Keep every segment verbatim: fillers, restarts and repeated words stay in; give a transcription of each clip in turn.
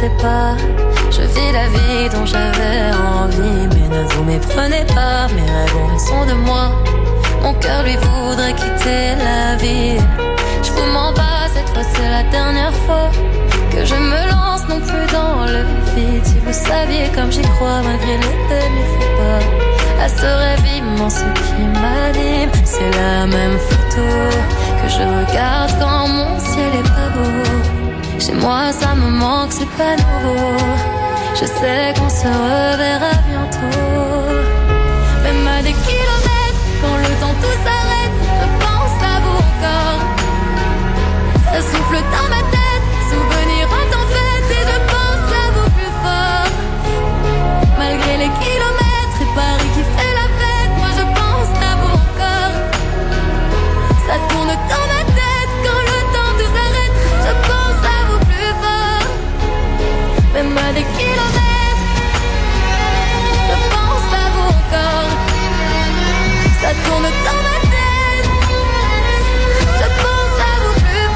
sais pas. Je vis la vie dont j'avais envie, mais ne vous méprenez pas, mes rêves ont raison de moi. Mon cœur lui voudrait quitter la vie. Je vous mens pas, cette fois c'est la dernière fois que je me lance non plus dans le vide. Si vous saviez comme j'y crois malgré les peines, il faut pas. À ce rêve immense qui m'anime, c'est la même photo que je regarde quand mon ciel est pas beau. Chez moi ça me manque, c'est pas nouveau. Je sais qu'on se reverra bientôt. Même à des kilomètres, quand le temps tout s'arrête, je pense à vous encore. Ça souffle dans ma tête, souvenir en tempête, et je pense à vous plus fort. Malgré les kilomètres et Paris qui fait la fête, moi je pense à vous encore. Ça tourne dans ma tête, quand le temps tout s'arrête, je pense à vous plus fort. Même à des kilomètres, je pense à vous encore. Ça tourne dans ma tête, je pense à vous plus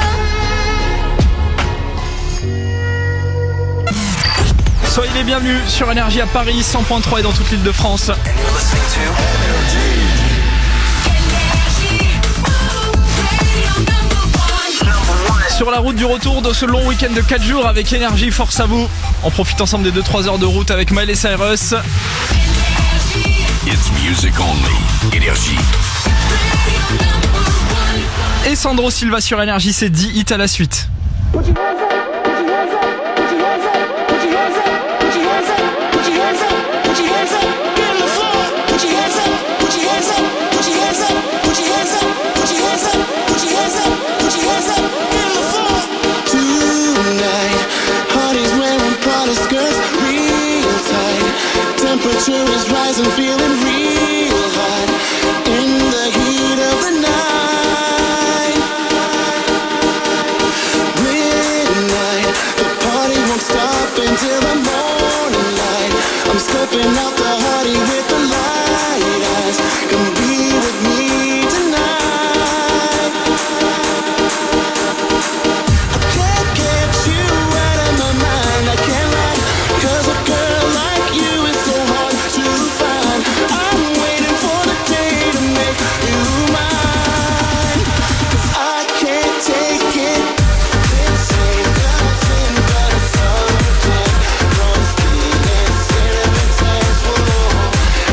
fort. Soyez les bienvenus sur Énergie à Paris, cent point trois et dans toute l'île de France. Sur la route du retour de ce long week-end de quatre jours avec Énergie, force à vous. On profite ensemble des deux trois heures de route avec Miley Cyrus. It's music only. Énergie. Et Sandro Silva sur Énergie, c'est dix hits à la suite. Temperature is rising, feeling real hot in the heat of the night. Midnight, the party won't stop until the morning light. I'm stepping out the party with the light eyes. Come be with me tonight. I can't get you out of my mind, I can't lie, 'cause a girl like you is so hard to find. I'm waiting for the day to make you mine, 'cause I can't take it. This ain't nothing but a summer jam. Roasting and cinnamon tags full.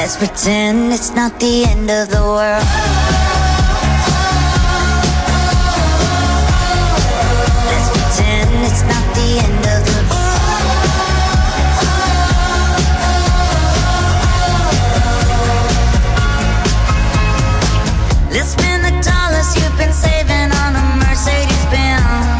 Let's pretend it's not the end of the world. Let's pretend it's not the end of the world. Let's spend the dollars you've been saving on a Mercedes Benz.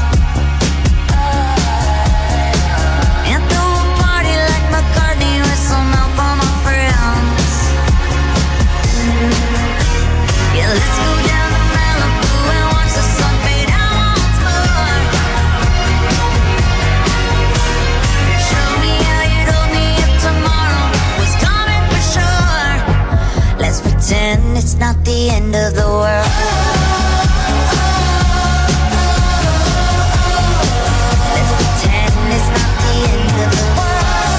Let's go down to Malibu and watch the sun fade out once more. Show me how you told me if tomorrow was coming for sure. Let's pretend it's not the end of the world. Let's pretend it's not the end of the world.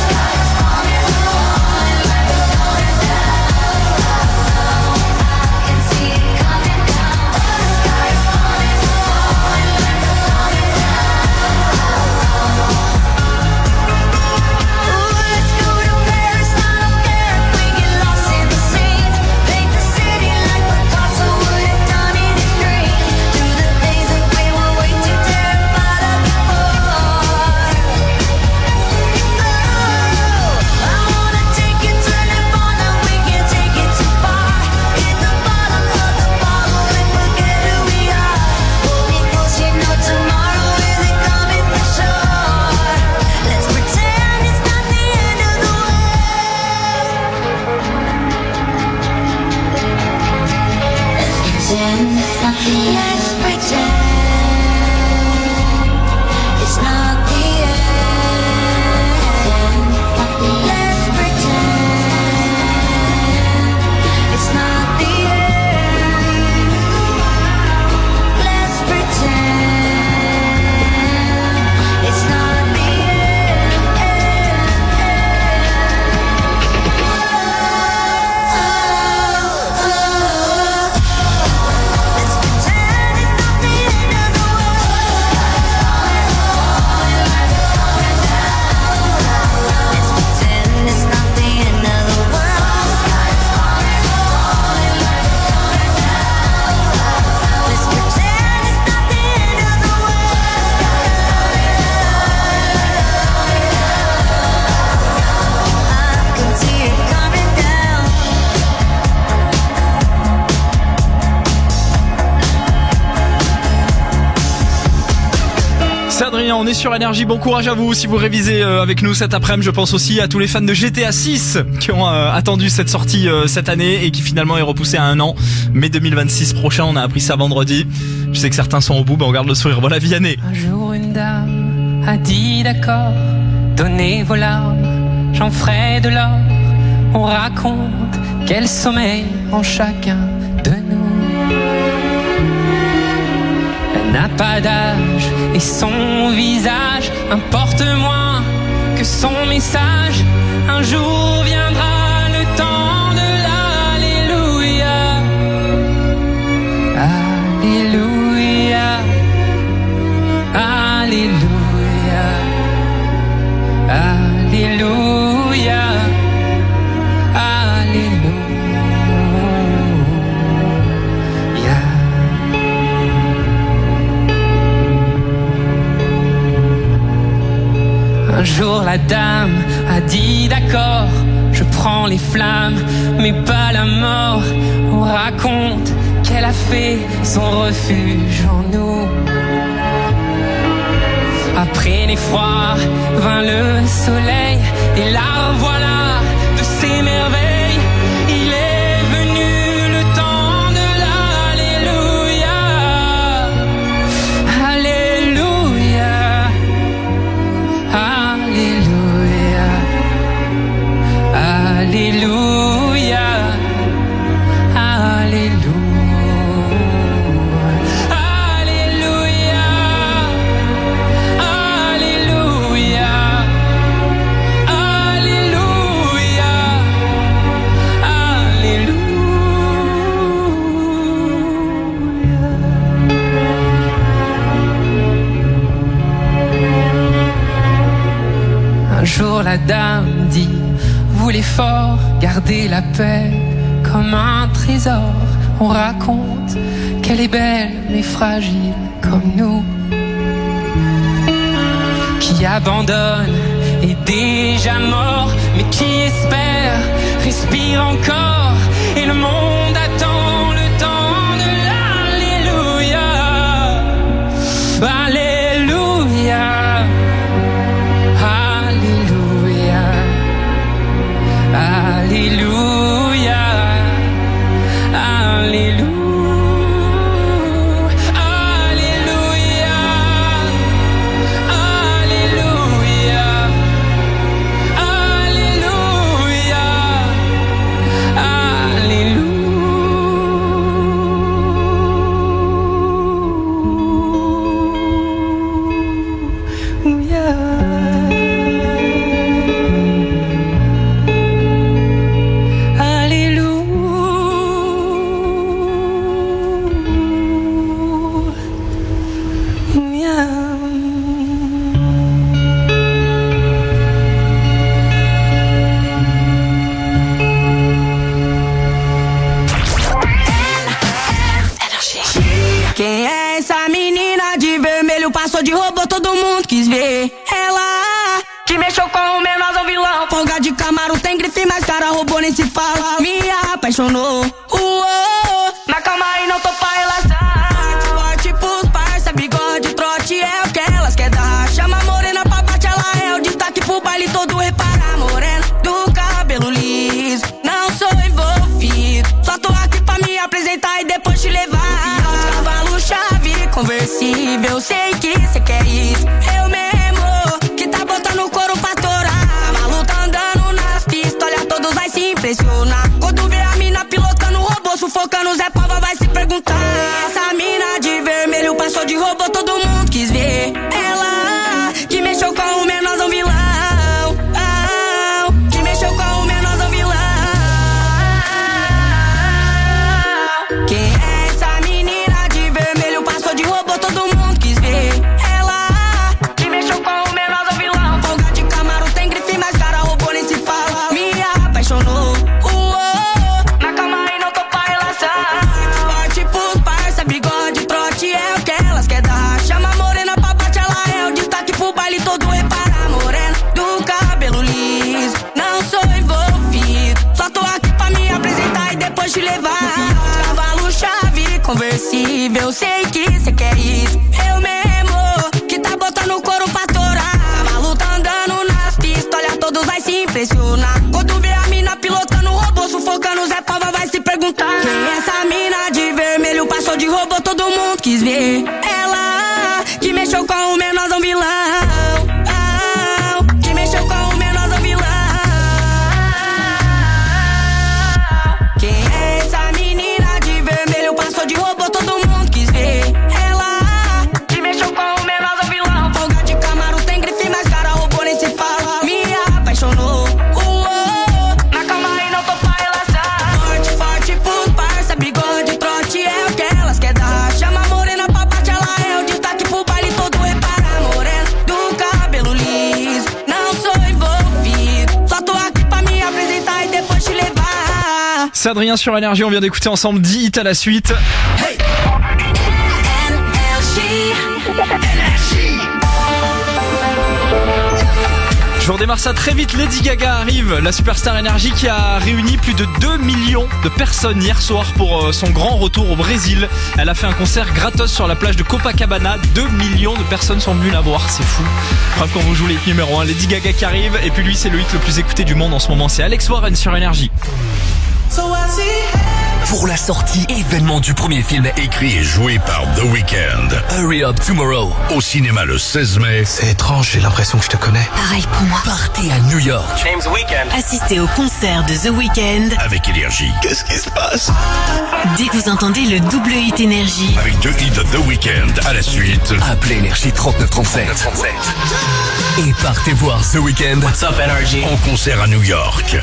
On est sur Énergie, bon courage à vous si vous révisez avec nous cet après-midi. Je pense aussi à tous les fans de G T A six qui ont attendu cette sortie cette année et qui finalement est repoussée à un an, mai deux mille vingt-six prochain. On a appris ça vendredi. Je sais que certains sont au bout, mais on garde le sourire. Voilà Vianney. Un jour une dame a dit d'accord, donnez vos larmes, j'en ferai de l'or. On raconte quel sommeil en chacun de nous. Elle n'a pas d'âge et son visage importe moins que son message. Un jour viendra le temps de l'Alléluia. Alléluia. Alléluia. Alléluia. Alléluia. Un jour la dame a dit d'accord, je prends les flammes mais pas la mort. On raconte qu'elle a fait son refuge en nous. Après l'effroi vint le soleil et la voilà de ses merveilles. Il est venu le temps de l'Alléluia. Alléluia. Alléluia. Alléluia. Un jour la dame dit voulait fort garder la paix comme un trésor. On raconte qu'elle est belle mais fragile comme nous, qui abandonne est déjà mort, mais qui espère respire encore, et le monde attend le temps de l'alléluia. Alléluia, alléluia, alléluia, alléluia. De robô, todo mundo quis ver. Ela que mexeu com o menorzinho vilão. Folga de Camaro, tem grife, mas cara roubou nem se fala. Me apaixonou. Uou, mas calma aí, não tô pra relaxar. Forte pros parça, bigode, trote é o que elas quer dar. Chama a morena pra bate, ela é o destaque pro baile todo. Repara, morena do cabelo liso. Não sou envolvido, só tô aqui pra me apresentar e depois te levar. Cavalo chave, conversível, sei que cê quer isso. Eu mesmo, que tá botando o couro pra torar. Cavalo tá andando nas pistas, olha, todos vai se impressionar. Quando vê a mina pilotando o robô, sufocando, Zé Pava vai se perguntar. Essa mina de vermelho passou de robô, todo mundo quis ver. Ela que mexeu com o menorzão vilão. Que mexeu com o menorzão vilão. Quem é essa menina de vermelho passou de robô, todo mundo quis ver. Ela que mexeu com o menorzão vilão. Folga de Camaro, tem grife, mas cara roubou nem se fala. Me apaixonou. Uou, mas calma aí, não tô pra relaxar. Forte pros parça, bigode, trote é o que elas quer dar. Chama a morena pra bate, ela é o destaque pro baile todo. Repara, morena do cabelo liso. Não sou envolvido, só tô aqui pra me apresentar e depois te levar. Cavalo chave, conversível, sei que cê quer isso. Eu mesmo, que tá botando o couro pra torar. Cavalo tá andando nas pistas, olha, todos vai se impressionar. Quando vê a mina pilotando o robô, sufocando, Zé Pava vai se perguntar. Quem é essa mina de vermelho passou de robô, todo mundo quis ver. Ela que mexeu com o menorzão vilão. Que mexeu com o menorzão vilão. Quem é essa menina de vermelho passou de robô, todo mundo quis ver. Ela que mexeu com o menorzão vilão. Folga de Camaro, tem grife, mas cara roubou nem se fala. Me apaixonou. Uou, mas calma aí, não tô pra relaxar. Forte, forte pros parça, bigode, trote é o que elas quer dar. Chama a morena pra bate, ela é o destaque pro baile todo. Repara, morena do cabelo liso. Não sou envolvido, só tô aqui pra me apresentar e depois te levar. C'est Adrien sur Énergie, on vient d'écouter ensemble dix hits à la suite. Je vous redémarre ça très vite, Lady Gaga arrive, la superstar Énergie qui a réuni plus de deux millions de personnes hier soir pour son grand retour au Brésil. Elle a fait un concert gratos sur la plage de Copacabana, deux millions de personnes sont venues la voir, c'est fou. Bref, quand vous jouez les hits numéro un, Lady Gaga qui arrive, et puis lui c'est le hit le plus écouté du monde en ce moment, c'est Alex Warren sur Énergie. Pour la sortie événement du premier film écrit et joué par The Weeknd, Hurry Up Tomorrow, au cinéma le seize mai. C'est étrange, j'ai l'impression que je te connais. Pareil pour moi. Partez à New York. James Weeknd. Assistez au concert de The Weeknd. Avec Énergie. Qu'est-ce qui se passe? Dès que vous entendez le double hit Énergie. Avec deux hits de The Weeknd à la suite. Appelez Énergie trente-neuf trente-sept. Et partez voir The Weeknd. What's up, Énergie? En concert à New York.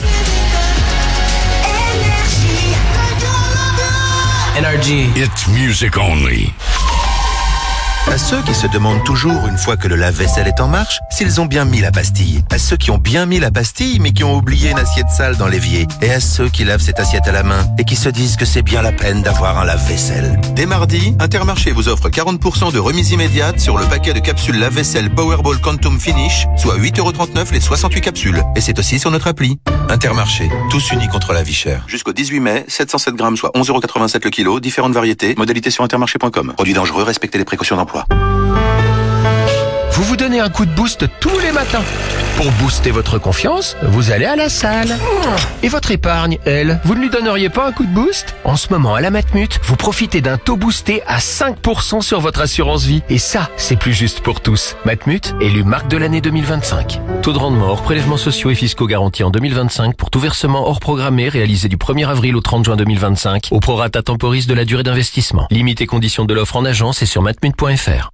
Énergie. It's music only. À ceux qui se demandent toujours, une fois que le lave-vaisselle est en marche, s'ils ont bien mis la pastille. À ceux qui ont bien mis la pastille, mais qui ont oublié une assiette sale dans l'évier. Et à ceux qui lavent cette assiette à la main et qui se disent que c'est bien la peine d'avoir un lave-vaisselle. Dès mardi, Intermarché vous offre quarante pour cent de remise immédiate sur le paquet de capsules lave-vaisselle Powerball Quantum Finish, soit huit euros trente-neuf les soixante-huit capsules. Et c'est aussi sur notre appli. Intermarché, tous unis contre la vie chère. Jusqu'au dix-huit mai, sept cent sept grammes, soit onze euros quatre-vingt-sept le kilo, différentes variétés, modalités sur intermarché point com. Produit dangereux, respectez les précautions d'emploi. Vous vous donnez un coup de boost tous les matins. Pour booster votre confiance, vous allez à la salle. Et votre épargne, elle, vous ne lui donneriez pas un coup de boost? En ce moment, à la Matmut, vous profitez d'un taux boosté à cinq pour cent sur votre assurance vie. Et ça, c'est plus juste pour tous. Matmut, élu marque de l'année deux mille vingt-cinq. Taux de rendement hors prélèvements sociaux et fiscaux garantis en deux mille vingt-cinq pour tout versement hors programmé réalisé du premier avril au trente juin deux mille vingt-cinq au prorata temporis de la durée d'investissement. Limite et conditions de l'offre en agence et sur matmut point f r.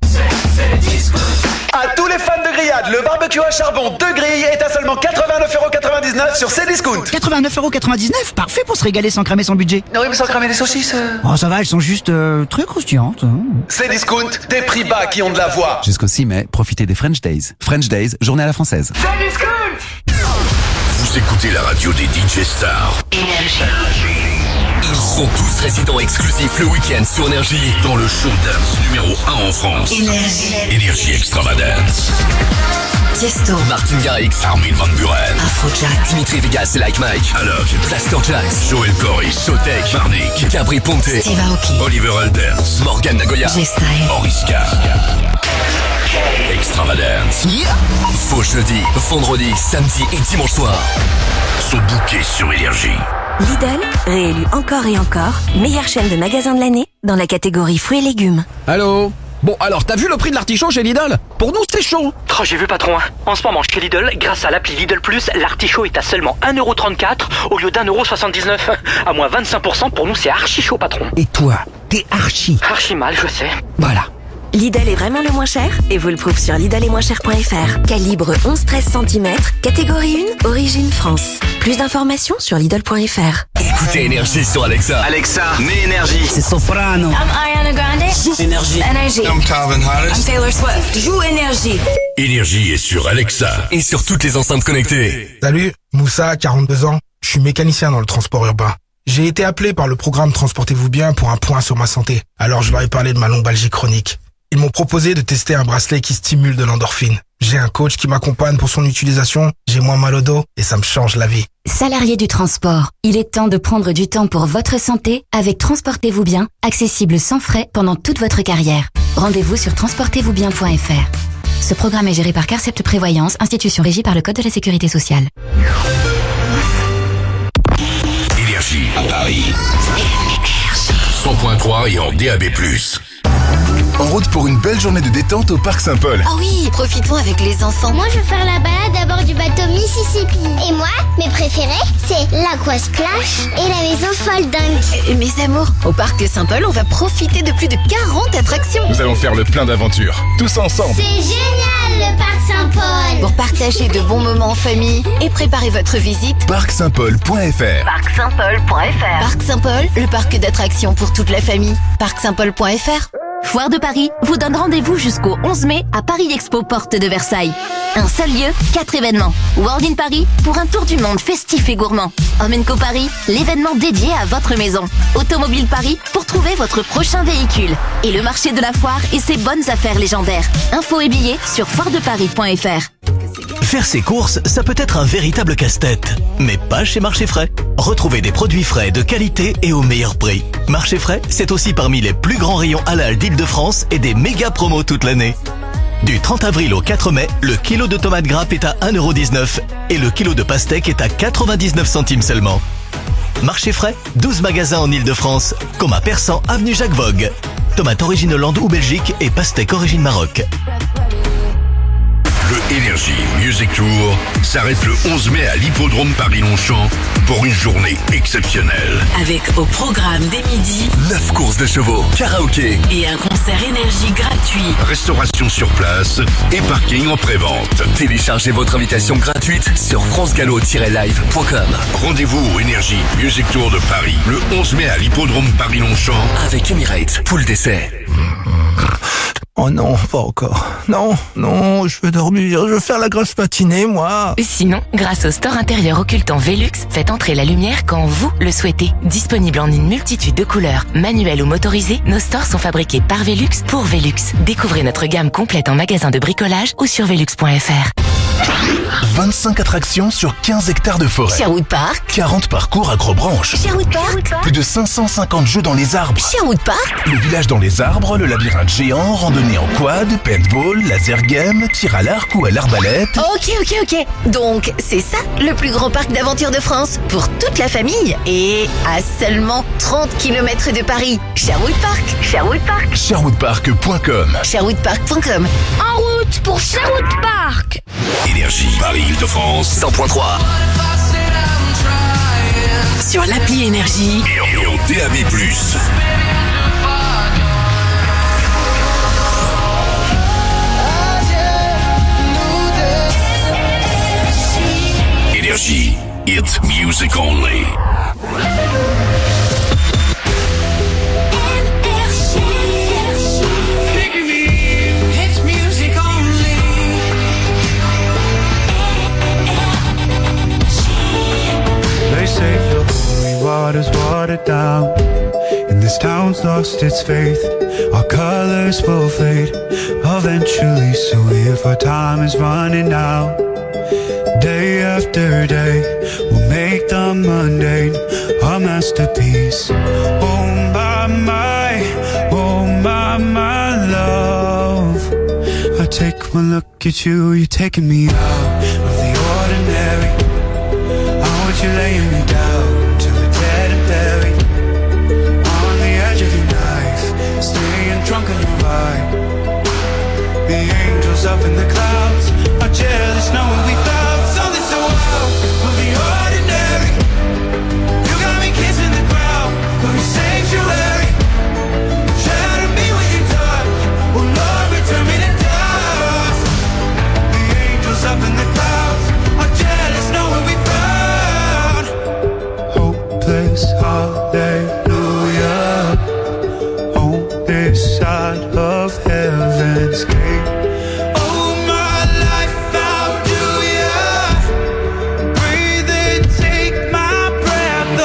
À tous les fans de grillade, le barbecue à charbon de grille est à seulement quatre-vingt-neuf euros quatre-vingt-dix-neuf sur Cdiscount. quatre-vingt-neuf euros quatre-vingt-dix-neuf, parfait pour se régaler sans cramer son budget. Non, oui, mais sans cramer les saucisses. Oh, ça va, elles sont juste euh, très croustillantes. Hein. Cdiscount, des prix bas qui ont de la voix. Jusqu'au six mai, profitez des French Days. French Days, journée à la française. Cdiscount. Vous écoutez la radio des D J stars. Ils sont tous résidents exclusifs le week-end sur Énergie dans le show dance numéro un en France. Énergie. Énergie Extravagance. Tiesto, Martin Garrix, Armin van Buren, Afrojack, Dimitri Vegas et Like Mike, Alok, Blaster Jax, Joel Corey, Sotek, Marnik, Gabri Ponte, Steve Aoki, Oliver Elders, Morgan Nagoya, G-Style, Oriska. Extravagance. Yeah. Faux jeudi, vendredi, samedi et dimanche soir sont bookés sur Énergie. Lidl, réélu encore et encore, meilleure chaîne de magasins de l'année dans la catégorie fruits et légumes. Allô? Bon, alors, t'as vu le prix de l'artichaut chez Lidl? Pour nous, c'est chaud. Oh, j'ai vu patron. En ce moment, chez Lidl, grâce à l'appli Lidl Plus, l'artichaut est à seulement un euro trente-quatre au lieu d'un euro soixante-dix-neuf. À moins vingt-cinq pour cent, pour nous, c'est archi chaud, patron. Et toi, t'es archi. Archi mal, je sais. Voilà. Lidl est vraiment le moins cher et vous le prouve sur lidl est moins cher point f r. Calibre onze treize centimètres, catégorie un, origine France. Plus d'informations sur lidl point f r. Écoutez Énergie sur Alexa. Alexa, mets Énergie. C'est Soprano. I'm Ariana Grande. Énergie. Énergie. I'm Calvin Harris. I'm Taylor Swift. Joue Énergie. Énergie est sur Alexa et sur toutes les enceintes connectées. Salut, Moussa, quarante-deux ans. Je suis mécanicien dans le transport urbain. J'ai été appelé par le programme Transportez-vous bien pour un point sur ma santé. Alors je leur ai parlé de ma lombalgie chronique. Ils m'ont proposé de tester un bracelet qui stimule de l'endorphine. J'ai un coach qui m'accompagne pour son utilisation, j'ai moins mal au dos et ça me change la vie. Salariés du transport, il est temps de prendre du temps pour votre santé avec Transportez-vous bien, accessible sans frais pendant toute votre carrière. Rendez-vous sur transportez vous bien point f r. Ce programme est géré par Carcept Prévoyance, institution régie par le Code de la Sécurité sociale. Énergie à Paris. cent point trois et en D A B plus. En route pour une belle journée de détente au Parc Saint-Paul. Oh oui, profitons avec les enfants. Moi, je veux faire la balade à bord du bateau Mississippi. Et moi, mes préférés, c'est l'Aqua Splash et la maison Fold Dunk. Euh, mes amours, au Parc Saint-Paul, on va profiter de plus de quarante attractions. Nous allons faire le plein d'aventures, tous ensemble. C'est génial, le Parc Saint-Paul. Pour partager de bons moments en famille et préparer votre visite, parc saint paul point f r. parc saint paul point f r. Parc Saint-Paul, le parc d'attractions pour toute la famille. parc saint paul point f r. Foire de Paris vous donne rendez-vous jusqu'au onze mai à Paris Expo Porte de Versailles. Un seul lieu, quatre événements. World in Paris pour un tour du monde festif et gourmand. Home Co Paris, l'événement dédié à votre maison. Automobile Paris pour trouver votre prochain véhicule. Et le marché de la foire et ses bonnes affaires légendaires. Infos et billets sur foire de paris point f r. Faire ses courses, ça peut être un véritable casse-tête. Mais pas chez Marché Frais. Retrouvez des produits frais de qualité et au meilleur prix. Marché Frais, c'est aussi parmi les plus grands rayons halal d'Île-de-France et des méga promos toute l'année. Du trente avril au quatre mai, le kilo de tomates grappes est à un euro dix-neuf et le kilo de pastèque est à quatre-vingt-dix-neuf centimes seulement. Marché Frais, douze magasins en Île-de-France, comme à Persan, avenue Jacques Vogue. Tomates origine Hollande ou Belgique et pastèque origine Maroc. Le Énergie Music Tour s'arrête le onze mai à l'hippodrome Paris-Longchamp pour une journée exceptionnelle. Avec au programme dès midi, neuf courses de chevaux, karaoké et un concert énergie gratuit. Restauration sur place et parking en pré-vente. Téléchargez votre invitation gratuite sur france gallo tiret live point com. Rendez-vous au Énergie Music Tour de Paris le onze mai à l'hippodrome Paris-Longchamp avec Emirates, poule d'essai. Oh non, pas encore. Non, non, je veux dormir, je veux faire la grosse matinée, moi. Sinon, grâce au store intérieur occultant Velux, faites entrer la lumière quand vous le souhaitez. Disponible en une multitude de couleurs, manuelles ou motorisées, nos stores sont fabriqués par Velux pour Velux. Découvrez notre gamme complète en magasin de bricolage ou sur velux point f r. vingt-cinq attractions sur quinze hectares de forêt. Sherwood Park. quarante parcours accrobranches. Sherwood Park. Plus de cinq cent cinquante jeux dans les arbres. Sherwood Park. Le village dans les arbres, le labyrinthe géant, randonnée en quad, paintball, laser game, tir à l'arc ou à l'arbalète. Ok, ok, ok. Donc, c'est ça, le plus grand parc d'aventure de France, pour toute la famille, et à seulement trente kilomètres de Paris. Sherwood Park. Sherwood Park. sherwood park point com. sherwood park point com. En route pour Sherwood Park. Énergie, Paris-Île-de-France, cent point trois. Sur l'appli Énergie. Et en D A B plus. Énergie, it's music only. They say the holy water's watered down, and this town's lost its faith. Our colors will fade eventually, so if our time is running out, day after day, we'll make the mundane a masterpiece. Oh my, my, oh my, my love, I take one look at you, you're taking me out of the ordinary. You're laying me down till we're dead and buried on the edge of your knife, staying drunk on your vibe. The angels up in the clouds are jealous knowing we found something so wild of the ordinary. You got me kissing the ground of your sanctuary. Shadow me when you touch, oh Lord, return me to dust. The angels up in the clouds are jealous knowing we found hopeless hallelujah on this side of heaven's gate. Oh my life, how do ya breathe and take my breath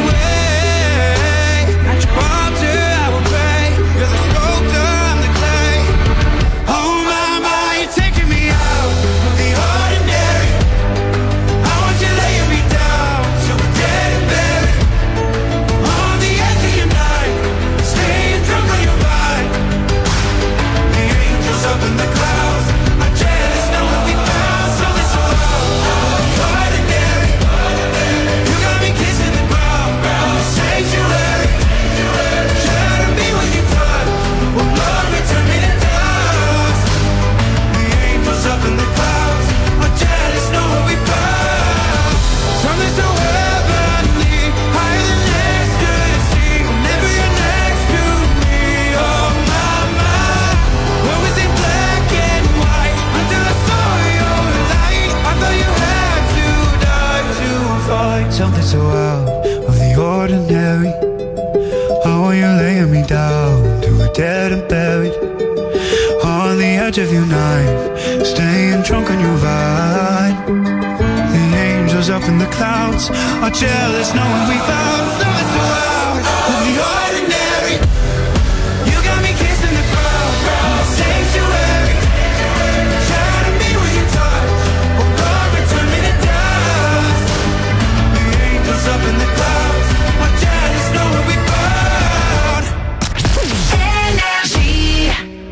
away? At your altar I will pray, you're the sculptor, I'm the clay. Oh my, my, you're taking me out of the ordinary. I want you laying me down till we're dead and buried on the edge of your knife, staying drunk on your vibe. The angels up in the clouds are jealous knowing we found something so ordinary. You got me kissing the ground in the sanctuary. Shadow me when you touch, oh Lord, return me to dust. The angels up in the clouds are jealous knowing we found something so heavenly, higher than ecstasy. Whenever you're next to me, oh my, my. What was it black and white until I saw your light? I thought you had to die to find something so out of the ordinary. How are you laying me down to a dead and buried on the edge of your knife, staying drunk on your vine. The angels up in the clouds are jealous knowing we found something so out of the ordinary. You got me kissing the ground in the sanctuary. Shadow me when you touch, oh Lord, return me to dust. The angels up in the clouds are jealous knowing we found Énergie.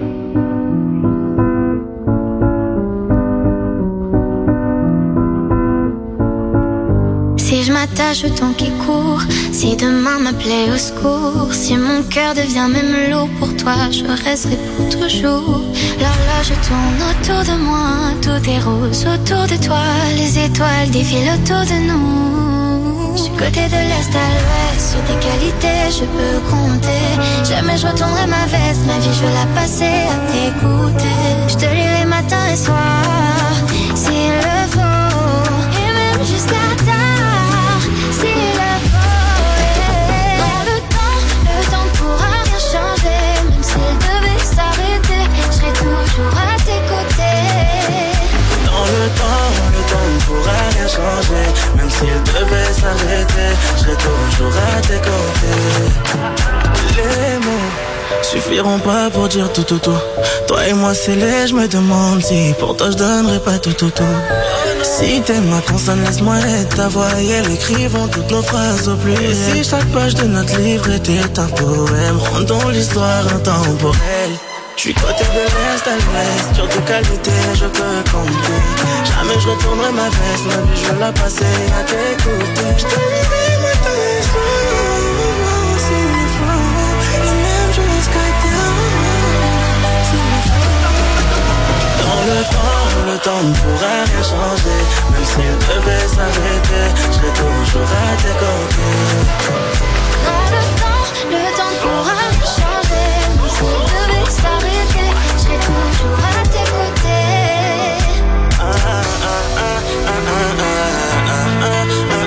Si je m'attache au temps qui court, si demain m'appelait au secours, si mon cœur devient même lourd pour toi, je resterai pour toujours. L'horloge tourne autour de moi, tout est rose autour de toi, les étoiles défilent autour de nous. Je suis côté de l'est à l'ouest, sur tes qualités je peux compter. Jamais je retournerai ma veste, ma vie je veux la passer à t'écouter. Je te lirai matin et soir, s'il le faut, et même jusqu'à tard, s'il le faut. Dans le temps, le temps ne pourra rien changer, même s'il devait s'arrêter, je s'il devait s'arrêter, je serai toujours à tes côtés. Les mots suffiront pas pour dire tout tout tout. Toi et moi c'est les, je me demande si pour toi je donnerais pas tout tout tout. Si t'aimes ma consonne, laisse-moi être ta voix et elle écrivons toutes nos phrases au plus. Et si chaque page de notre livre était un poème, rendons l'histoire intemporelle. J'suis côté de l'est à l'ouest, sur tes qualités je peux compter. Jamais je retournerai ma veste, ma vie je veux la passer à t'écouter. J'te lirai moi ta histoire, si il faut, et même jusqu'à terre, s'il le faut. Dans le temps, le temps ne pourra rien changer. Même s'il devait s'arrêter, je serai toujours à tes côtés. Dans le temps, le temps ne pourra rien changer. Même s'il devait s'arrêter, je serai toujours à tes côtés. Ah, ah, ah, ah, ah, ah, ah, ah, ah,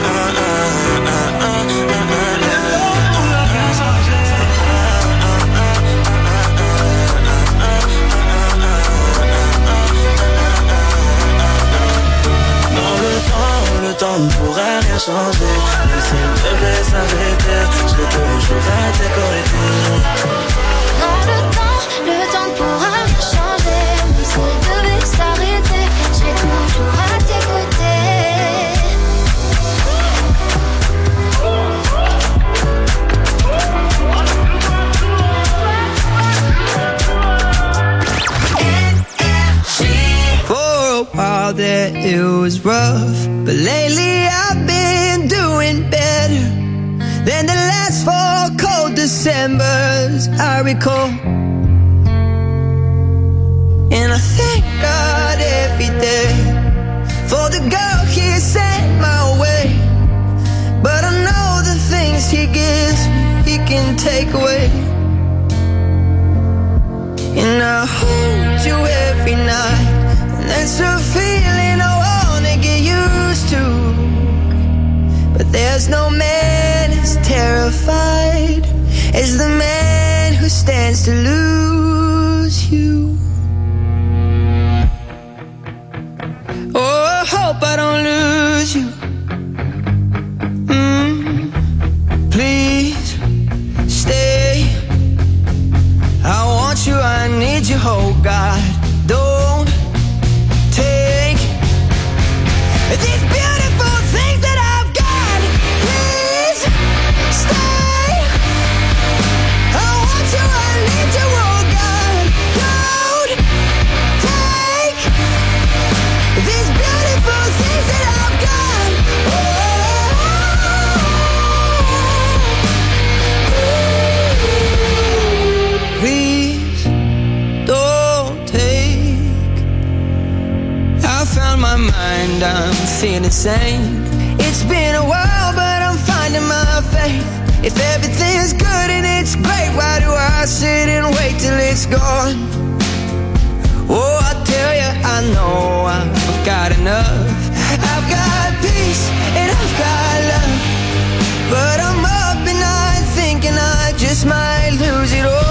le temps ne pourra rien changer. Même s'il devait s'arrêter, je serai toujours à tes côtés. Non, le temps, le temps ne pourra rien changer. Même s'il devait s'arrêter, je serai toujours à tes côtés. For a while there it was rough, but lately I've been doing better than the last four cold Decembers I recall. And I thank God every day for the girl He sent my way. But I know the things He gives me, He can take away. And I hold you every night, and that's a feeling I wanna get used to. But there's no man as terrified as the man who stands to lose you. Oh, I hope I don't lose you. Mm, please stay. I want you, I need you, oh God. Don't take these beautiful things that I've got. Please stay. I want you, I need you, oh God. Don't take these beautiful things that I've got. Oh, please don't take. I found my mind, I'm feeling sane. It's been a while, but I'm finding my faith. If everything's good and it's great, why do I sit and wait till it's gone? Oh, I tell you, I know I've got enough. I've got peace and I've got love, but I'm up at night thinking I just might lose it all.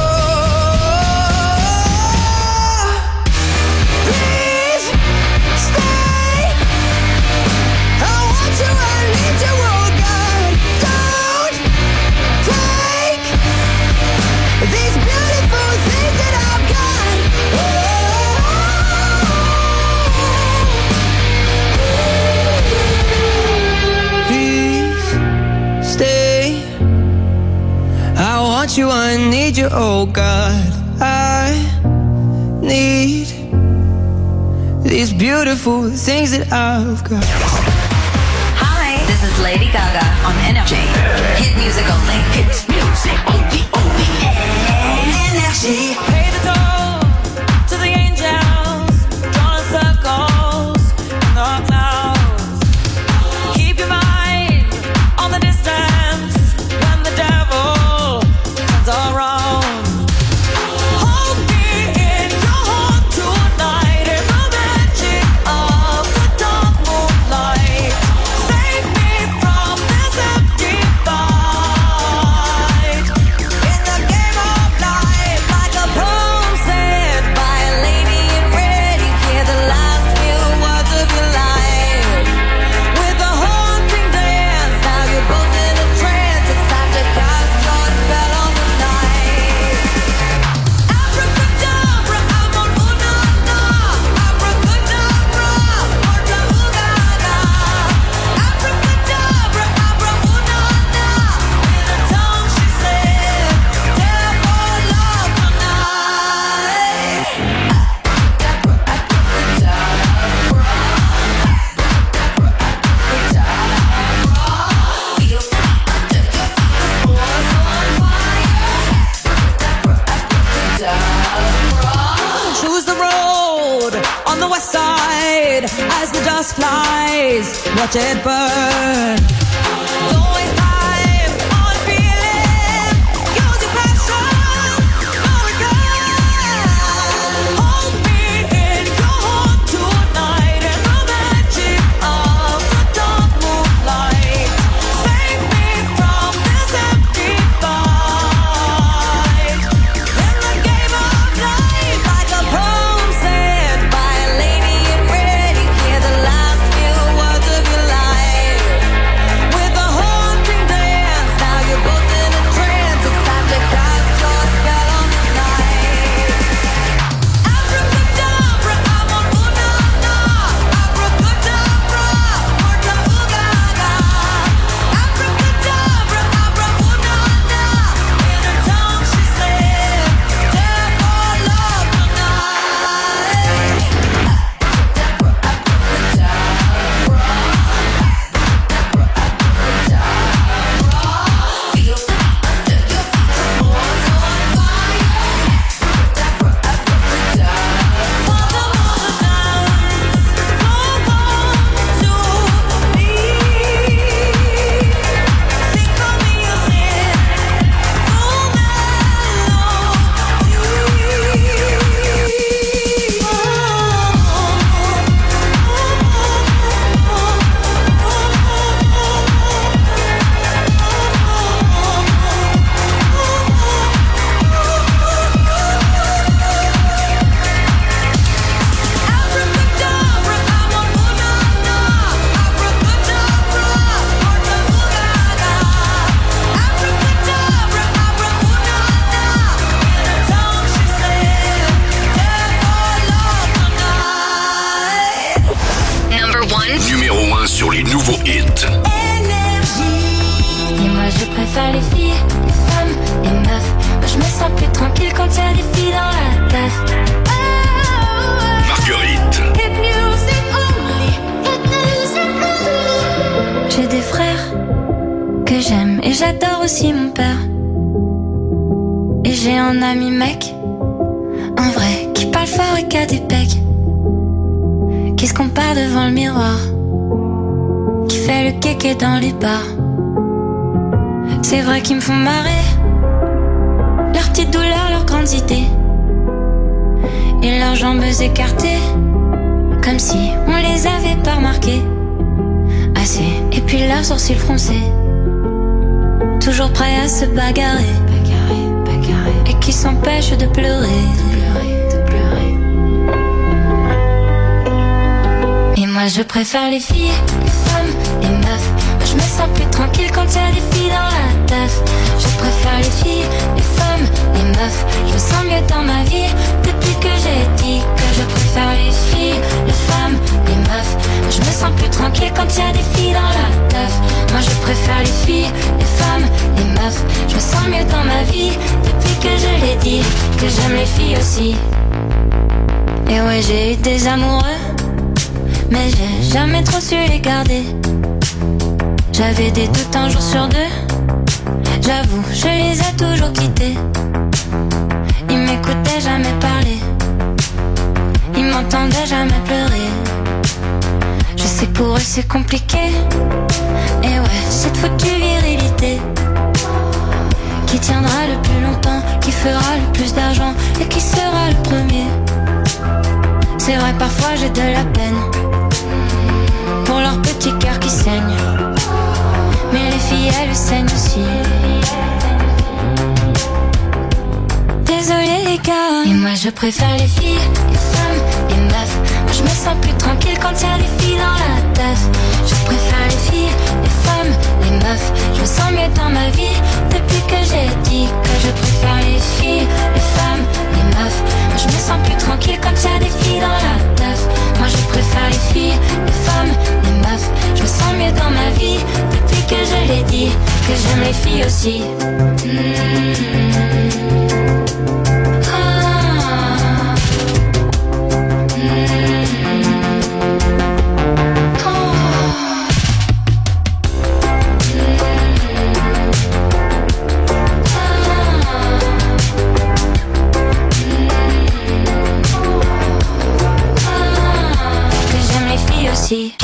Please stay. I want you, I need you, oh God. Don't take these beautiful things that I've got. Please stay. I want you, I need you, oh God. I need these beautiful things that I've got. Hi, this is Lady Gaga on Energy. Hit music only. Hit music only, only. Energy. Pay the toll to the angels, drawing circles in the clouds. Keep your mind on the distance when the devil turns around. Hold me in your heart tonight in the magic of the dark moonlight. Save me from this empty fight in the game of life, like a blaze, watch it burn. Don't waste time on feeling, use your passion, not a gun. Hold me in your heart tonight and the magic of the dark moonlight. Save me from this empty fight. In the game of life, like a poem said by a lady in red, you hear the last few words of your life. With a haunting dance, now you're both in a trance. It's time to cast your spell on the night. Abracadabra, I'm on ooh-na-na. Abracadabra, Porta Ooh-ga-ga. Abracadabra, abra ooh-na-na. In her tongue she said, "Death or love tonight." Numéro un sur les nouveaux hits. Et moi je préfère les filles, les femmes, les meufs. Moi je me sens plus tranquille quand y a des filles dans la teuf. Marguerite. J'ai des frères que j'aime et j'adore aussi mon père. Et j'ai un ami mec, un vrai, qui parle fort et qui a des pecs. Qui se compare devant le miroir, qui fait le kéké dans les bars. C'est vrai qu'ils me font marrer, leurs petites douleurs, leurs grandes idées. Et leurs jambes écartées, comme si on les avait pas remarquées. Assez, et puis leurs sourcils froncés, toujours prêts à se bagarrer, bagarrer, bagarrer. Et qui s'empêchent de pleurer. Et moi je préfère les filles, les femmes, les meufs. Moi je me sens plus tranquille quand y a des filles dans la teuf. Je préfère les filles, les femmes, les meufs. Je me sens mieux dans ma vie depuis que j'ai dit que je préfère les filles, les femmes, les meufs. Moi je me sens plus tranquille quand y a des filles dans la teuf. Moi je préfère les filles, les femmes, les meufs. Je me sens mieux dans ma vie depuis que je l'ai dit que j'aime les filles aussi. Et ouais j'ai eu des amoureux, mais j'ai jamais trop su les garder. J'avais des doutes un jour sur deux, j'avoue, je les ai toujours quittés. Ils m'écoutaient jamais parler, ils m'entendaient jamais pleurer. Je sais que pour eux c'est compliqué, et ouais, cette foutue virilité qui tiendra le plus longtemps, qui fera le plus d'argent et qui sera le premier. C'est vrai, parfois j'ai de la peine pour leur petit cœur qui saigne, mais les filles elles saignent aussi. Désolé les gars. Et moi je préfère les filles, les femmes, les meufs. Moi je me sens plus tranquille quand y a des filles dans la teuf. Je préfère les filles, les femmes, les meufs. Je me sens mieux dans ma vie depuis que j'ai dit que je préfère les filles, les femmes, les meufs. Moi je me sens plus tranquille quand y a des filles dans la teuf. Moi je préfère les filles, les femmes, les meufs. Je me sens mieux dans ma vie depuis que je l'ai dit que j'aime les filles aussi. Mmh.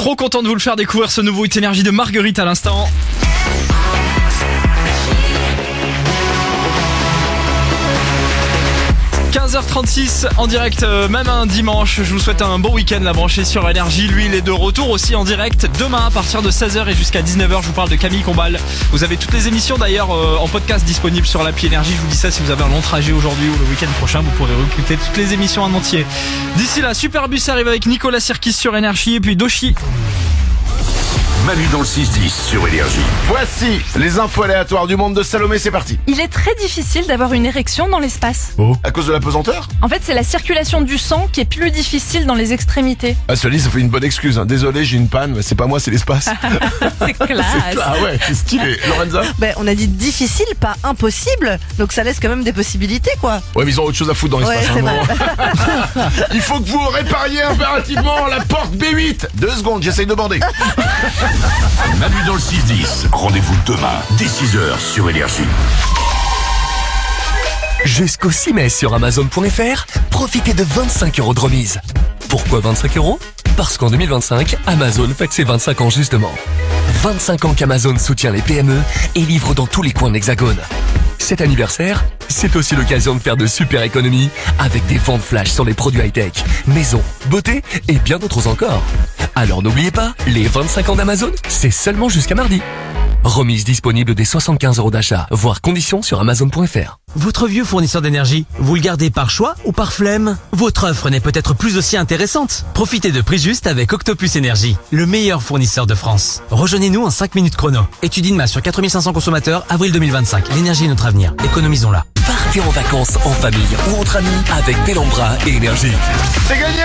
Trop content de vous le faire découvrir, ce nouveau Hit Énergie de Marguerite à l'instant. quinze heures trente-six en direct, euh, même un dimanche. Je vous souhaite un bon week-end, la branchée sur Énergie. Lui, il est de retour aussi en direct demain à partir de seize heures et jusqu'à dix-neuf heures. Je vous parle de Camille Combal. Vous avez toutes les émissions d'ailleurs euh, en podcast disponibles sur l'appli Énergie. Je vous dis ça, si vous avez un long trajet aujourd'hui ou le week-end prochain, vous pourrez recruter toutes les émissions en entier. D'ici là, Superbus arrive avec Nicolas Sirkis sur Énergie et puis Doshi. Manu dans le six dix sur Énergie. Voici les infos aléatoires du monde de Salomé, c'est parti. Il est très difficile d'avoir une érection dans l'espace. Oh. À cause de la pesanteur? En fait, c'est la circulation du sang qui est plus difficile dans les extrémités. Ah, cela dit, ça fait une bonne excuse. Hein. Désolé, j'ai une panne, mais c'est pas moi, c'est l'espace. C'est classe. C'est... Ah ouais, c'est stylé. Lorenza? Ben, on a dit difficile, pas impossible. Donc ça laisse quand même des possibilités, quoi. Ouais, mais ils ont autre chose à foutre dans l'espace. Ouais, c'est hein, il faut que vous répariez impérativement la porte B huit. Deux secondes, j'essaye de bander. Manu dans le six dix. Rendez-vous demain, dès six heures sur Énergie. Jusqu'au six mai sur Amazon point F R, profitez de vingt-cinq euros de remise. Pourquoi vingt-cinq euros? Parce qu'en deux mille vingt-cinq, Amazon fête ses vingt-cinq ans justement. vingt-cinq ans qu'Amazon soutient les P M E et livre dans tous les coins de l'Hexagone. Cet anniversaire, c'est aussi l'occasion de faire de super économies avec des ventes flash sur les produits high-tech, maison, beauté et bien d'autres encore. Alors n'oubliez pas, les vingt-cinq ans d'Amazon, c'est seulement jusqu'à mardi. Remise disponible dès soixante-quinze euros d'achat, voire conditions sur Amazon point F R. Votre vieux fournisseur d'énergie, vous le gardez par choix ou par flemme? Votre offre n'est peut-être plus aussi intéressante. Profitez de prix juste avec Octopus Énergie, le meilleur fournisseur de France. Rejoignez-nous en cinq minutes chrono. Étude INMA sur quatre mille cinq cents consommateurs, avril deux mille vingt-cinq. L'énergie est notre avenir. Économisons-la. Partez en vacances en famille ou entre amis avec Bellambra et Énergie. C'est gagné!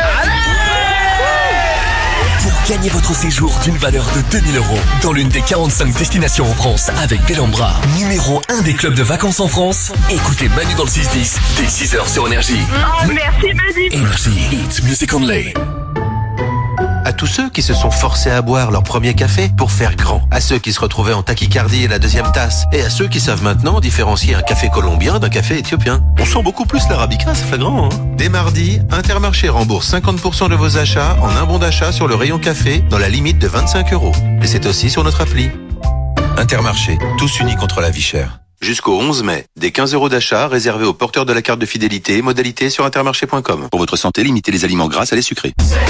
Pour gagner votre séjour d'une valeur de deux mille euros dans l'une des quarante-cinq destinations en France avec Bellambra, numéro un des clubs de vacances en France, écoutez Manu dans le six dix dès six heures sur Énergie. Oh, merci Manu. Énergie, it's music only. À tous ceux qui se sont forcés à boire leur premier café pour faire grand. À ceux qui se retrouvaient en tachycardie et la deuxième tasse. Et à ceux qui savent maintenant différencier un café colombien d'un café éthiopien. On sent beaucoup plus l'arabica, ça fait grand. Hein. Dès mardi, Intermarché rembourse cinquante pour cent de vos achats en un bon d'achat sur le rayon café dans la limite de vingt-cinq euros. Et c'est aussi sur notre appli. Intermarché, tous unis contre la vie chère. Jusqu'au onze mai, des quinze euros d'achat réservés aux porteurs de la carte de fidélité, modalité sur intermarché point com. Pour votre santé, limitez les aliments gras à les sucrés.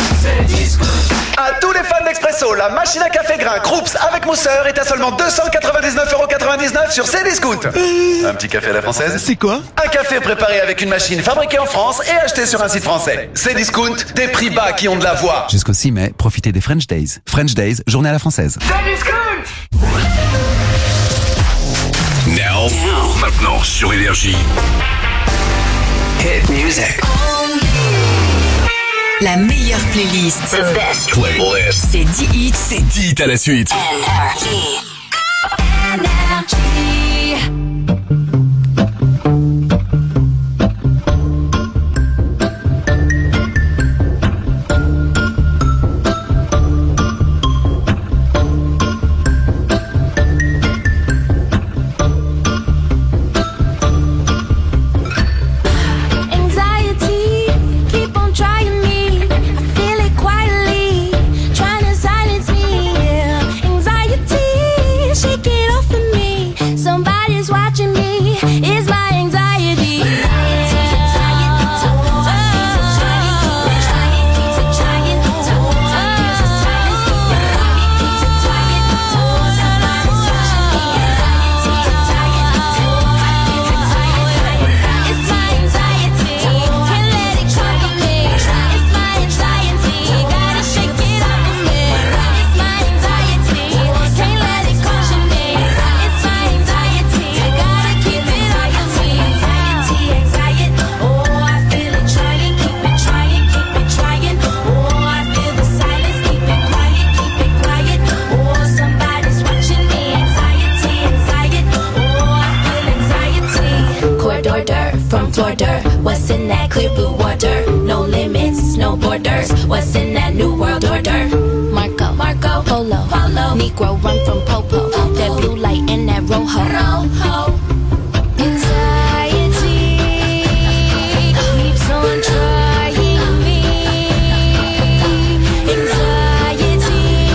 À tous les fans d'Expresso, la machine à café grain Krups avec mousseur est à seulement deux cent quatre-vingt-dix-neuf euros quatre-vingt-dix-neuf sur Cdiscount. Un petit café à la française? C'est quoi? Un café préparé avec une machine fabriquée en France et acheté sur un site français. Cdiscount, des prix bas qui ont de la voix. Jusqu'au six mai, profitez des French Days. French Days, journée à la française. Cdiscount! Now, maintenant sur Énergie. Hit music. La meilleure playlist. The best playlist. C'est dix hits. C'est dix hits à la suite. Énergie. Énergie. What's in that clear blue water? No limits, no borders. What's in that new world order? Marco, Marco, Polo, Polo. Negro run from Popo. Popo. That blue light in that Rojo. Rojo. Anxiety keeps on trying me. Anxiety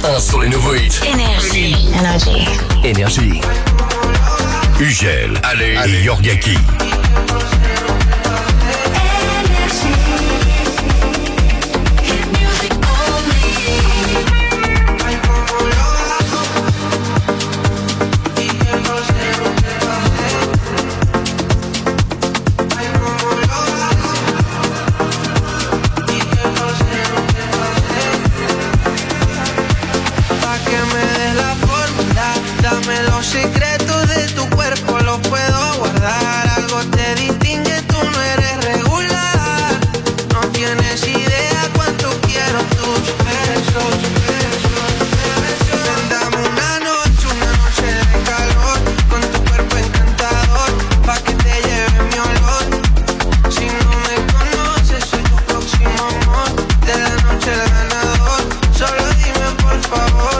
un sur les nouveaux hits. Énergie. Énergie. Énergie. Ugel, allez, et Yorgaki. Dame los secretos de tu cuerpo, los puedo guardar. Algo te distingue, tú no eres regular. No tienes idea cuánto quiero tus besos, besos, besos. Ven, dame una noche, una noche de calor, con tu cuerpo encantador, pa' que te lleve mi olor. Si no me conoces, soy tu próximo amor, de la noche el ganador. Solo dime por favor.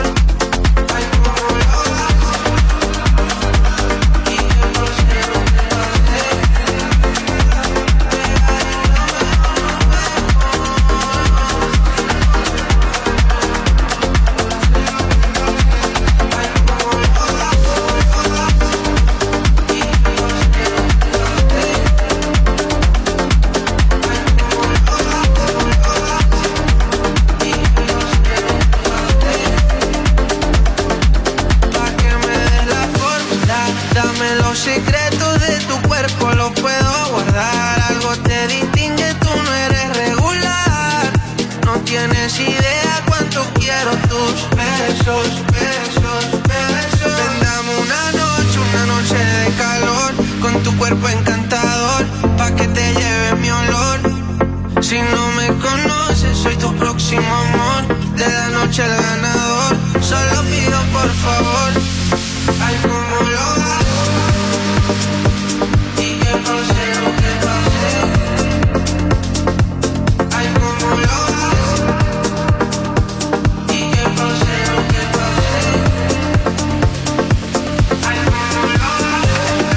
Dame los secretos de tu cuerpo, los puedo guardar. Algo te distingue, tú no eres regular. No tienes idea cuánto quiero tus besos, besos, besos. Ven, dame una noche, una noche de calor, con tu cuerpo encantador, pa' que te lleve mi olor. Si no me conoces, soy tu próximo amor, de la noche el ganador. Solo pido por favor, ay, como lo hago. Y que pase lo que pase. Ay, como lo hago. Y que pase lo que pase. Ay, como lo hago.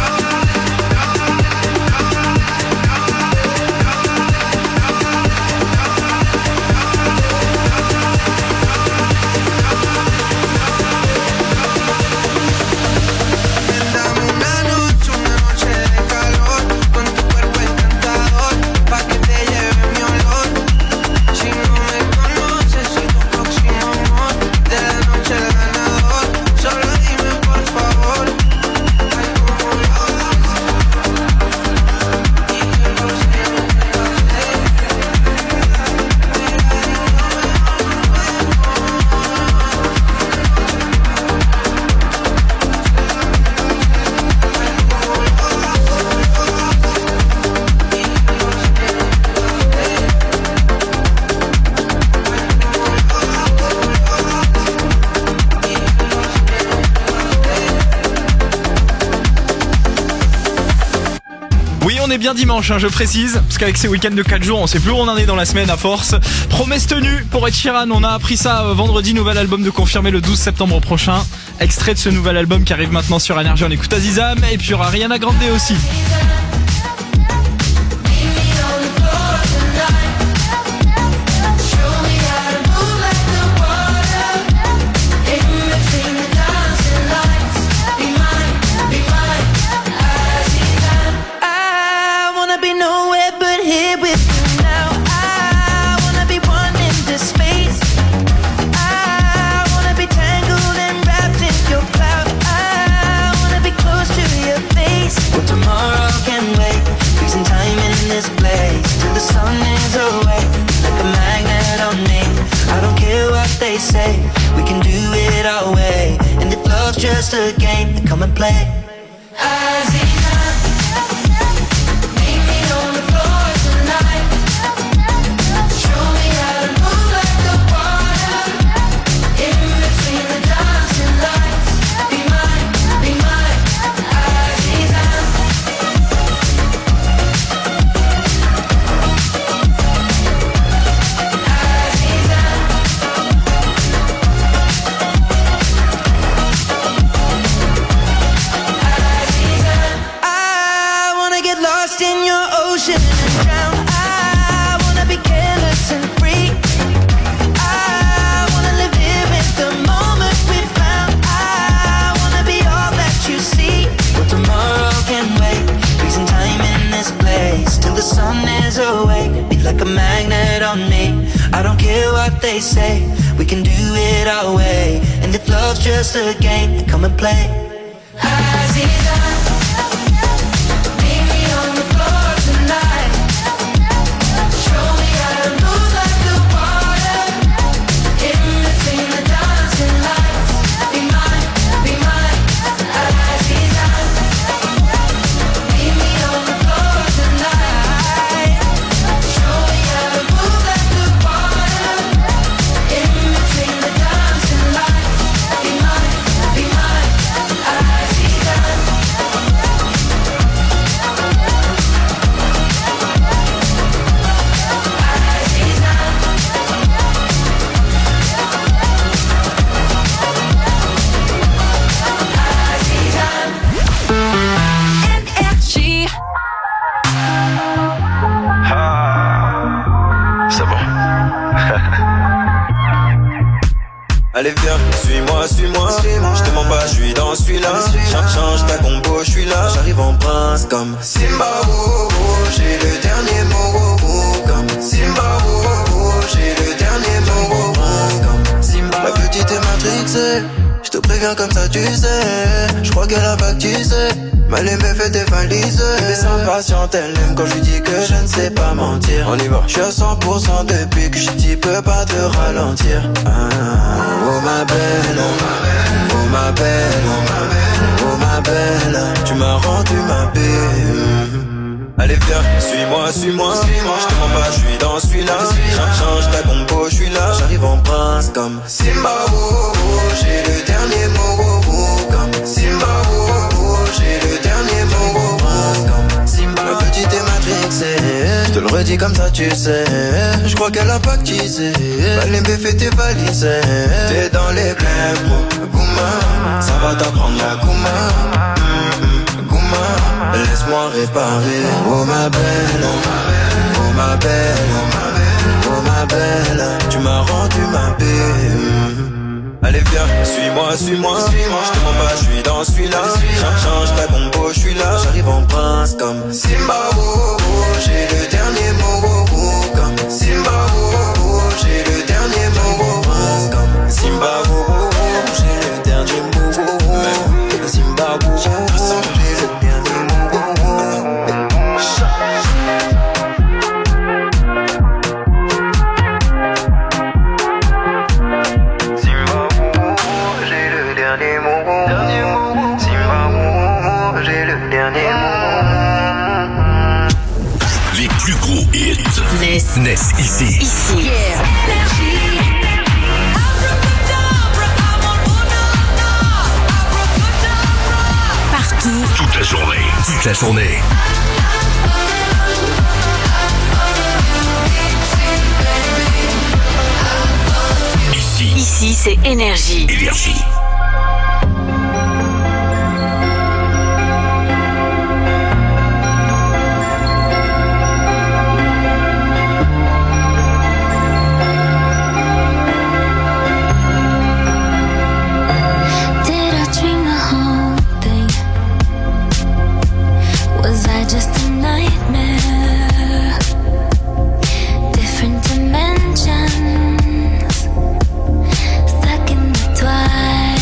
On est bien dimanche, hein, je précise, parce qu'avec ces week-ends de quatre jours, on sait plus où on en est dans la semaine à force. Promesse tenue pour Ed Sheeran, on a appris ça euh, vendredi, nouvel album de confirmé le douze septembre prochain. Extrait de ce nouvel album qui arrive maintenant sur Énergie, on écoute Azizam, et puis il y aura Ariana Grande aussi. Say we can do it our way, and if love's just a game, then come and play. The what they say. We can do it our way. And if love's just a game, then come and play. Aziza, meet me on the floor tonight. Show me how to move like the water. In between the dancing lights. Be mine, be mine. Aziza, meet me on the floor tonight. Show me how to move like the water. In between the dancing lights. Be mine, be mine. Aziza. Énergie. C'est bon. Allez viens, suis-moi, suis-moi, je te mens pas, je suis dans celui-là. Change, change ta compo, je suis là. J'arrive en prince comme Simba, oh, oh, j'ai le dernier mot, oh, oh, comme Simba, oh, oh, j'ai le dernier mot, oh, oh, comme Simba. Ma petite est matrixée, je te préviens comme ça tu sais. Je crois qu'elle a pas que tu sais. Mal aimée fait tes valises. Elle s'impatiente, elle aime quand je lui dis que je ne sais pas mentir. On y va. Je suis à cent pour cent depuis que je dis peux pas te ralentir. Ah, oh ma belle, oh ma belle, oh ma belle, tu m'as rendu ma belle. Allez viens, suis-moi, suis-moi, suis-moi. Je te mens pas, je suis dans celui-là. Change, change ta compo, je suis là. J'arrive en prince comme Simba, oh, oh, j'ai le dernier mot, oh, oh, comme Simba, oh, oh, j'ai le dernier mot, oh, oh, comme Simba. Ma petite est matrixée, je te le redis comme ça tu sais. Je crois qu'elle a pactisé. Malembe fait tes valises. T'es dans les blèmes, pro, Gouma. Ça va t'apprendre la Gouma. Mm-hmm, Gouma. Laisse-moi réparer. Oh ma belle, oh ma belle, oh ma belle, tu m'as rendu ma belle. Allez viens, suis-moi, suis-moi, suis-moi. Je te mens pas, je suis dans celui-là. Change, change ta compo, je suis là. J'arrive en prince comme Simba, oh, oh, j'ai le dernier mot, oh, oh, comme Simba, oh, oh, j'ai le dernier mot, oh, oh, comme Simba, oh, oh, j'ai le dernier mot, oh, oh, Simba, oh, oh, j'ai le dernier mot, oh, oh. Les plus gros hits Naissent naissent ici. Ici. Yeah. Partout. Toute la journée. Toute la journée. Ici. Ici, c'est Énergie. Énergie. Different dimensions, stuck in the twilight.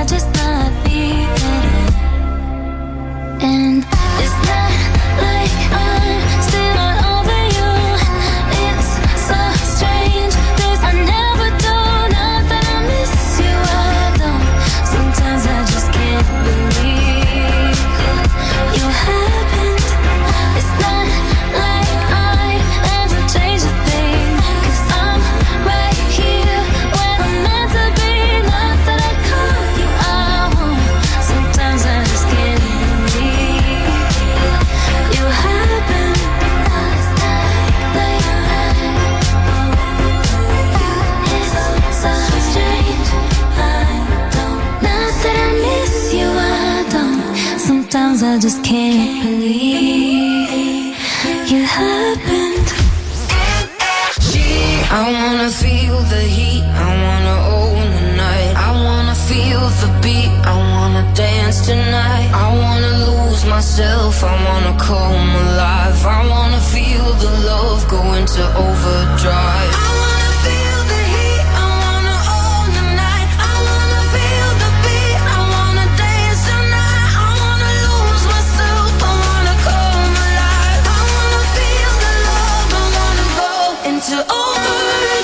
just not feeling it. And it's not like I'm still not over you. It's so strange, this I never do. Not that I miss you, I don't. Sometimes I just can't believe you happened. It's not like I ever changed a thing, 'cause I'm right here where I'm meant to be. Not that I caught you out. Sometimes I just can't believe you happened. It's so strange, I don't. Not that I miss you, I don't. Sometimes I just can't believe you happened. I wanna feel the heat, I wanna own the night. I wanna feel the beat, I wanna dance tonight. I wanna lose myself, I wanna come alive. I wanna feel the love go into overdrive. I wanna feel the heat, I wanna own the night. I wanna feel the beat, I wanna dance tonight. I wanna lose myself, I wanna come alive. I wanna feel the love, I wanna go into overdrive.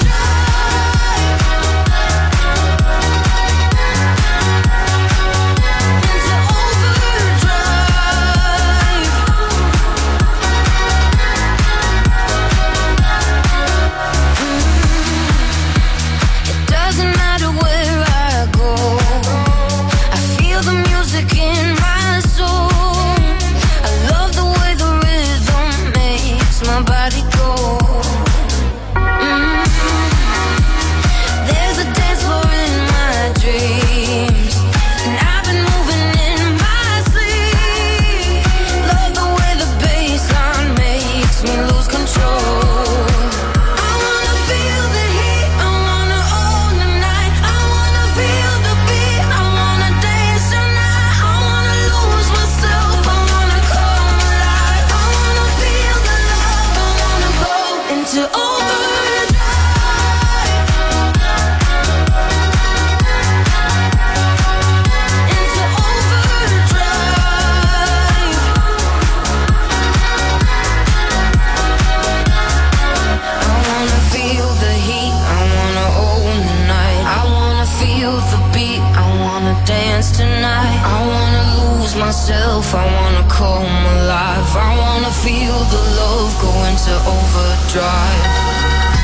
Doesn't matter where I go, I feel the music in my soul. I love the way the rhythm makes my body go. Mm. There's a dance floor in my dreams, and I've been moving in my sleep. Love the way the bassline makes me lose control. I wanna feel the heat, I wanna own the night. I wanna feel the beat, I wanna dance tonight. I wanna lose myself, I wanna come alive. I wanna feel the love, I wanna go into overdrive. Into overdrive. I wanna feel the heat, I wanna own the night. I wanna feel the beat, I wanna dance tonight. I wanna lose myself, I wanna come alive. I wanna feel the love go into overdrive.